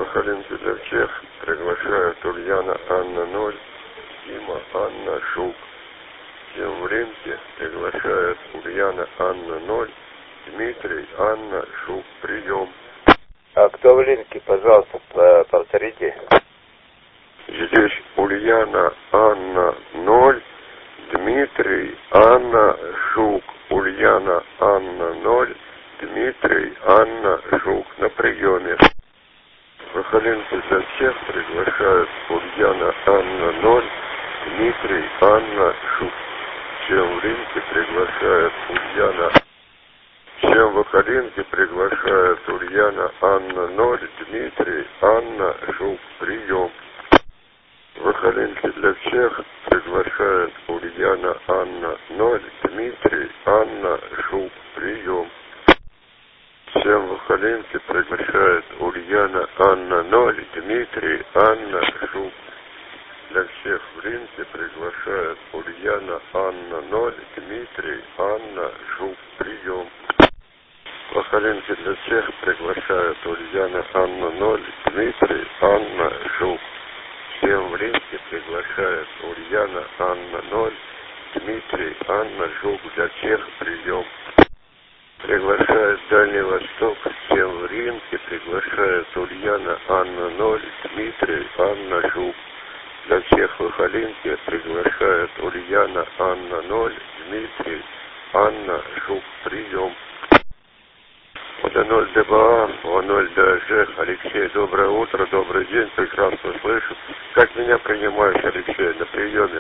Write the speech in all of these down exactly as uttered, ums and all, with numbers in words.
Сахалинки для всех приглашают Ульяна Анна ноль, Дима Анна Жук. Всем в Римке приглашают Ульяна Анна ноль, Дмитрий Анна Жук. Прием. А кто в Римке, пожалуйста, повторите. Здесь Ульяна Анна ноль, Дмитрий Анна Жук. Ульяна Анна ноль, Дмитрий Анна Жук. На приеме. Сахалинки для всех приглашают Ульяна Анна ноль, Дмитрий Анна Жук. Всем в Римке приглашают Ульяна. Всем в Сахалинке приглашают Ульяна Анна ноль, Дмитрий Анна Жук. Прием. В Сахалинке для всех приглашают Ульяна Анна ноль, Дмитрий Анна Жук. Прием. Всем в Сахалинке приглашают Ульяна Анна ноль, Дмитрий Анна Жук. Для всех в Римке приглашают Ульяна Анна ноль, Дмитрий Анна Жук. Прием. В Сахалинке для всех приглашают Ульяна Анна ноль, Дмитрий Анна Жук. Всем в Римке приглашают Ульяна Анна ноль, Дмитрий Анна Жук. Для всех прием. Приглашают Дальний Восток. Всем в Римке приглашают Ульяна Анна ноль, Дмитрий Анна Жук. Для всех в Сахалинке приглашают Ульяна Анна ноль, Дмитрий Анна Жук. Прием. Это ноль ДБА, о ноль ДЖ. Алексей, доброе утро, добрый день, прекрасно слышу. Как меня принимаешь, Алексей, на приеме?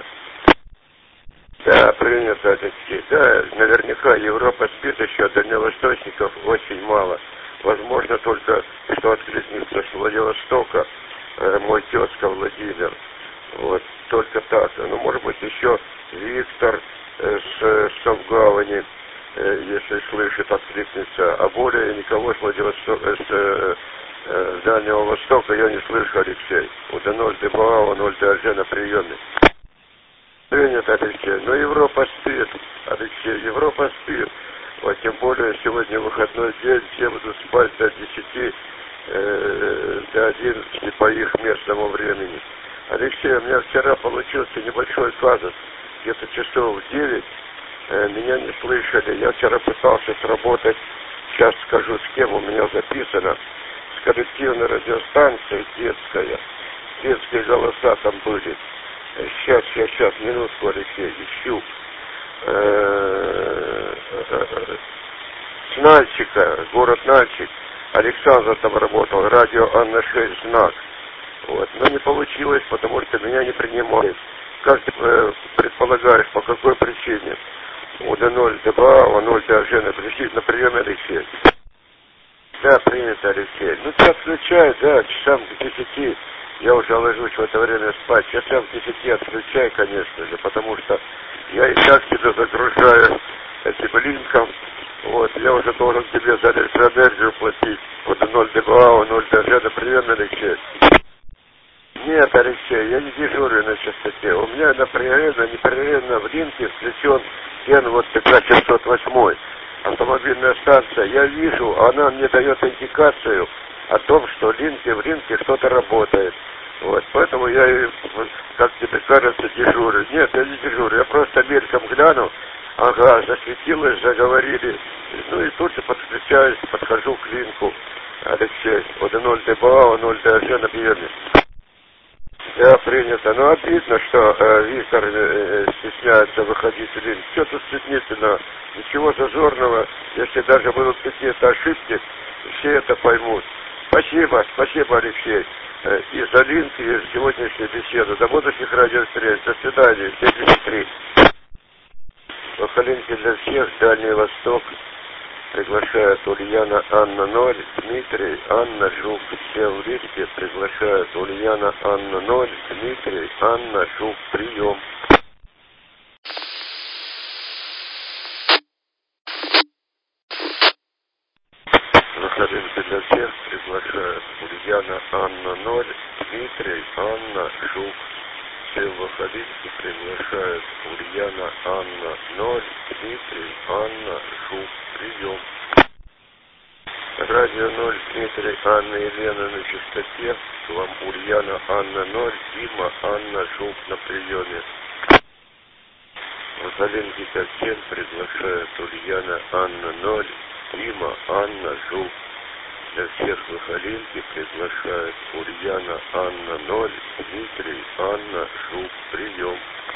Да, принято, Алексей. Да, наверняка Европа спит еще, дальневосточников очень мало. Возможно только, что откликнется с Владивостока э, мой тезка Владимир. Вот, только так. Ну, может быть, еще Виктор э, с Совгавани, э, если слышит, откликнется. А более никого с Владивостока, с э, э, Дальнего Востока я не слышу, Алексей. Вот ноль ДБА, ноль ДЖ на приеме. Принято, Алексей. Но Европа спит, Алексей, Европа спит. Вот, тем более сегодня выходной день, все будут спать до десяти, э, до одиннадцати по их местному времени. Алексей, у меня вчера получился небольшой казус. Где-то часов в девять э, меня не слышали. Я вчера пытался сработать, сейчас скажу с кем, у меня записано, с коллективной радиостанцией детская. Детские голоса там были. Сейчас, сейчас, сейчас, минутку, Алексей, ищу. С Нальчика, город Нальчик. Александр там работал, радио Анна шесть, знак. Вот. Но не получилось, потому что меня не принимают. Как ты э, предполагаешь, по какой причине? У ноль ДБА, ноль ДЖ пришли на прием, Алексей. Да, принято, Алексей. Ну, ты отключай, да, часам к десяти. Я уже ложусь в это время спать. Часам к десяти отключай, конечно же, потому что я и так тебя загружаю этим линком. Вот, я уже должен тебе за электроэнергию платить. Вот ноль ДБА, ноль ДЖ, например, Алексей. Нет, Алексей, я не дежурю на частоте. У меня напрямую, непрерывно в линке включен ген вот пятьсот семьсот восемь. Автомобильная станция. Я вижу, она мне дает индикацию о том, что в линке, в линке что-то работает. Вот, поэтому я, как тебе кажется, дежурю. Нет, я не дежурю, я просто мельком гляну. Ага, засветилось, заговорили. Ну и тут же подключаюсь, подхожу к линку. Алексей, вот ноль ДБА, ноль ДЖ на приеме. Да, принято. Но обидно, что э, Виктор э, стесняется выходить в линк. Все тут стеснительно. Ничего зазорного. Если даже будут какие-то ошибки, все это поймут. Спасибо, спасибо, Алексей. Э, и за линк, и за сегодняшнюю беседу. До будущих радиовстреч. До свидания. семьдесят три. Сахалинки для всех. Дальний Восток. Приглашают Ульяна Анна ноль, Дмитрий Анна Жук. Все в листе приглашают Ульяна Анна ноль, Дмитрий Анна Жук. Прием. Сахалинки для всех приглашают Ульяна Анна ноль, Дмитрий Анна Жук. Все в Сахалинке приглашают Ульяна Анна ноль, Дмитрий Анна Жук. Прием. Радио ноль, Дмитрий, Анна, Елена на частоте. К вам Ульяна, Анна ноль, Дима, Анна, Жук на приеме. Вазолин Гипертен приглашает Ульяна, Анна ноль, Дима, Анна, Жук. Для всех Сахалинки приглашает Ульяна, Анна ноль, Дмитрий, Анна, Жук. Прием.